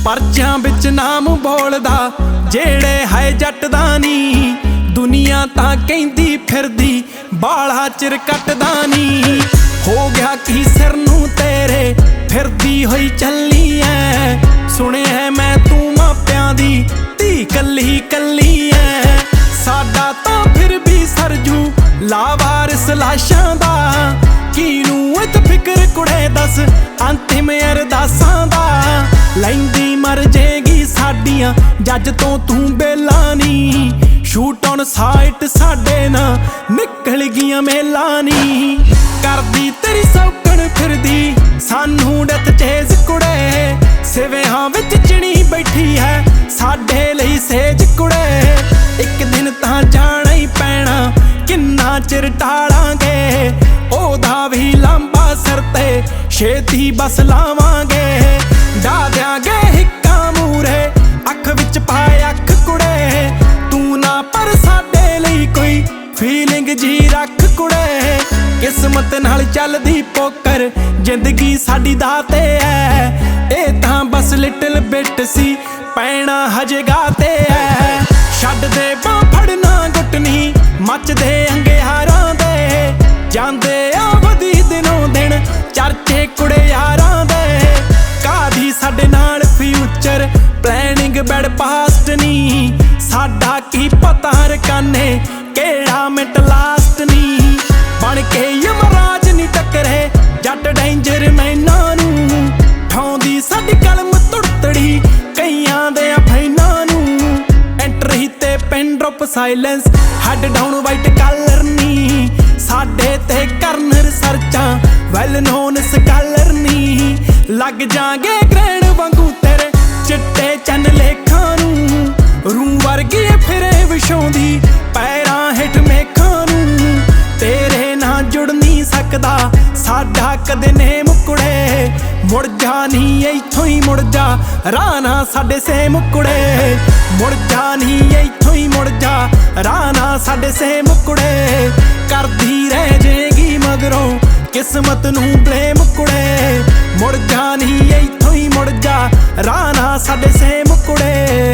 ਪਰਚਿਆਂ ਵਿੱਚ ਨਾਮ ਬੋਲਦਾ ਜਿਹੜੇ ਹੈ ਜੱਟ ਦਾ ਨੀ। ਦੁਨੀਆ ਤਾਂ ਕਹਿੰਦੀ ਫਿਰਦੀ ਬਾਲਾ ਚਿਰ ਕੱਟਦਾ ਨੀ। ਹੋ ਗਿਆ ਕੀ ਸਿਰ ਨੂੰ ਤੇਰੇ ਫਿਰਦੀ ਹੋਈ ਚੱਲੀ ਐ। ਸੁਣਿਆ ਮੈਂ ਤੂੰ ਮਾਪਿਆਂ ਦੀ ਧੀ ਕੱਲੀ ਕੱਲੀ ਐ। ਸਾਡਾ ਤਾਂ ਫਿਰ ਵੀ ਸਰਜੂ ਲਾਵਾਰਿਸ ਲਾਸ਼ਾਂ ਦਾ। ਕਿਹਨੂੰ ਇਤ ਫਿਕਰ ਕੁੜੇ ਦੱਸ ਅੰਤਿਮ ਅਰਦਾਸਾਂ ਦਾ। ਲੈਂਦੀ ਮਰ ਜੇਗੀ ਸਾਡੀਆਂ ਜੱਜ ਤੋਂ ਤੂੰ ਬੇਲਾ ਨੀ। ਸ਼ੂਟ ਔਨ ਸਾਈਟ ਸਾਡੇ ਨਾਲ ਨਿਕਲ ਗਈਆਂ ਮੇਲਾਂ ਨੀ। ਕਰਦੀ ਤੇਰੀ ਸੌਕਣ ਫਿਰਦੀ ਸਾਨੂੰ ਡੈਥ ਚੇਜ਼ ਕੁੜੇ। ਸਿਵਿਆਂ ਵਿੱਚ ਚਿਣੀ ਬੈਠੀ ਹੈ ਸਾਡੇ ਲਈ ਸੇਜ ਕੁੜੇ। ਇੱਕ ਦਿਨ ਤਾਂ ਜਾਣਾ ਹੀ ਪੈਣਾ ਕਿੰਨਾ ਚਿਰ ਟਾਲਾਂਗੇ। ਉਹਦਾ ਵੀ ਲੰਬਾ ਸਿਰ ਤੇ ਛੇਤੀ ਬਸ ਲਾਵਾਂਗੇ। ਡਾ ਦਿਆਂਗੇ ਹਿੱਕਾਂ ਮੂਰੇ ਅੱਖ ਵਿੱਚ ਪਾਏ ਅੱਖ ਕੁੜੇ। ਤੂੰ ਨਾ ਪਰ ਸਾਡੇ ਲਈ ਕੋਈ ਫੀਲਿੰਗ ਜੀ ਰੱਖ ਕੁੜੇ। ਕਿਸਮਤ ਨਾਲ ਚੱਲਦੀ ਪੋਕਰ ਜ਼ਿੰਦਗੀ ਸਾਡੀ ਦਾ ਤੇ ਐ। ਇਹ ਤਾਂ ਬਸ ਲਿਟਲ ਬਿਟ ਸੀ ਪੈਣਾ ਹਜੇ ਗਾਤੇ ਐ। ਛੱਡ ਦੇ ਬਾਂਹ ਫੜਨਾ ਗੁੱਟਨੀ ਮੱਚਦੇ ਅੰਗਿਆਰਾਂ ਦੇ। ਜਾਂਦੇ ਆ ਵਧੀ ਦਿਨੋਂ ਦਿਨ ਚਰਚੇ ਕੁੜੇ ਯਾਰਾਂ ਦੇ। ਕਾਦੀ ਸਾਡੇ ਨਾਲ ਫਿਊਚਰ ਪਲੈਨਿੰਗ ਬੈਡ ਪਾਸਟ ਨੀ। ਸਾਡਾ ਕੀ ਪਤਾ ਰਕਾਨੇ ਕਿਹੜਾ ਮਿੰਟ ਲਾਸਟ ਨੀ। ਬਣ ਕੇ ਯਮਰਾਜ ਨੀ ਟੱਕਰੇ ਜੱਟ ਡੇਂਜਰ ਮੈਨਾਂ ਨੂੰ। ਠਾਉਂਦੀ ਸਾਡੀ ਕਲਮ ਤੁੜਤੜੀ ਕਈਆਂ ਦੇ ਫੈਨਾਂ ਨੂੰ। ਐਂਟਰੀ ਤੇ pin drop silence head down white colour ਨੀ। ਸਾਡੇ ਤੇ ਕਰਨ ਰਿਸਰਚਾਂ ਵੈਲ ਨੋਨ ਸਕਾਲਰ ਨੀ। ਲੱਗ ਜਾਗੇ ਗ੍ਰੈਂਡ ਵਾਂਗੂ ਤੇਰੇ ਚਿੱਟੇ ਚੰਨ ਲੇਖਾਂ ਨੂੰ। ਰੂ ਵਰਗੀ ਫਿਰੇ ਵਿਛਾਉਂਦੀ ਪੈਰਾਂ ਹੇਠ ਮੇਖਾਂ ਨੂੰ। ਤੇਰੇ ਨਾਲ ਜੁੜ ਨਹੀਂ ਸਕਦਾ ਸਾਡਾ ਕਦੇ ਨੇਮ ਕੁੜੇ। ਮੁੜ ਜਾ ਨੀ ਇੱਥੋਂ ਹੀ ਮੁੜ ਜਾ ਰਾਹ ਨਾ ਸਾਡੇ ਸੇਮ ਕੁੜੇ। ਮੁੜ ਜਾ ਨੀ ਇੱਥੋਂ ਹੀ ਮੁੜ ਜਾ ਰਾਹ ਨਾ ਸਾਡੇ ਸੇਮ ਕੁੜੇ। ਕਰਦੀ ਰਹਿ ਜੇਗੀ ਮਗਰੋਂ ਕਿਸਮਤ ਨੂੰ ਬਲੇਮ ਕੁੜੇ। ਮੁੜ ਜਾ ਨੀ ਇੱਥੋਂ ਹੀ ਮੁੜ ਜਾ ਰਾਹ ਨਾ ਸਾਡੇ ਸੇਮ ਕੁੜੇ।